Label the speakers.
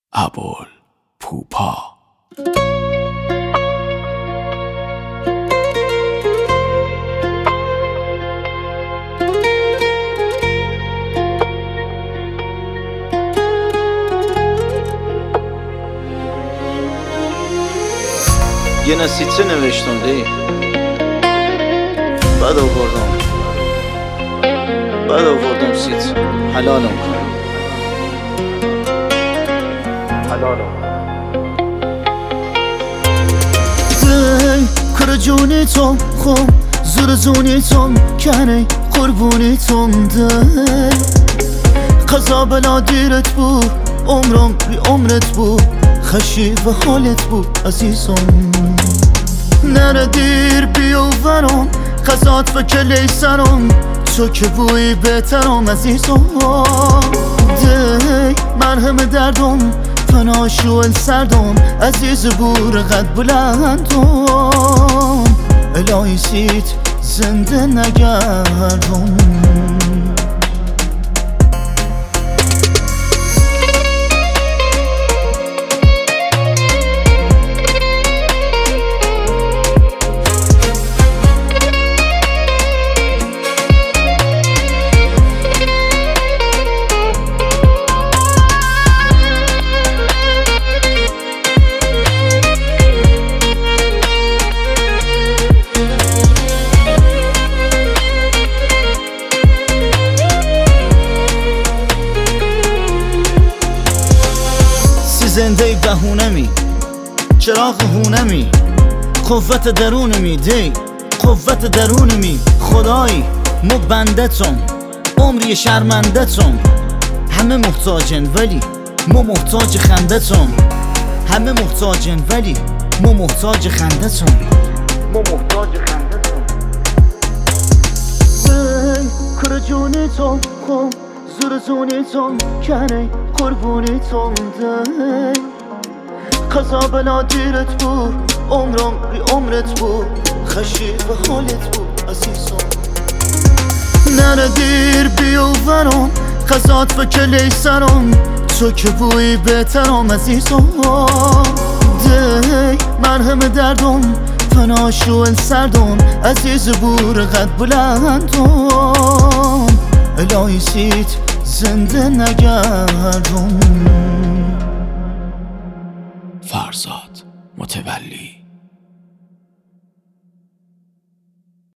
Speaker 1: ابوالپوپا.
Speaker 2: یه نسیچه نوشتم دی بعد آوردم سیت حلالم کن
Speaker 3: دی کار جونی توم خوم زور زونی توم کنی قربونی توم دی قضا بلا دیرت بود عمرم بی عمرت بود خشی و حالت بود عزیزم نره دیر بیوورم قضات و کلی سرم تو که بوی بهترم عزیزم دی مرهم دردم پناشو سردم عزیز بور قد بلندم الهی سیت زنده نگردم زنده بهونمی چراغ هونمی قوت درونمی دی قوت درونمی خدایی مو بندتم عمری شرمندتم همه محتاجن ولی مو محتاج خندتم همه محتاجن ولی مو محتاج خندتم کار جونی توم خوم زور زونی توم کنی قربونی توم دی قضا بلا دیرت بود عمرم بی عمرت بود خشی و حالت بود عزیزم نره دیر بیوورم قضات و کلی سرم تو که بوی بهترم عزیزم دی مرهم دردم پناشو سردم عزیز بور قد بلندم الهی سیت زنده نگردم.
Speaker 1: فرزاد متولی.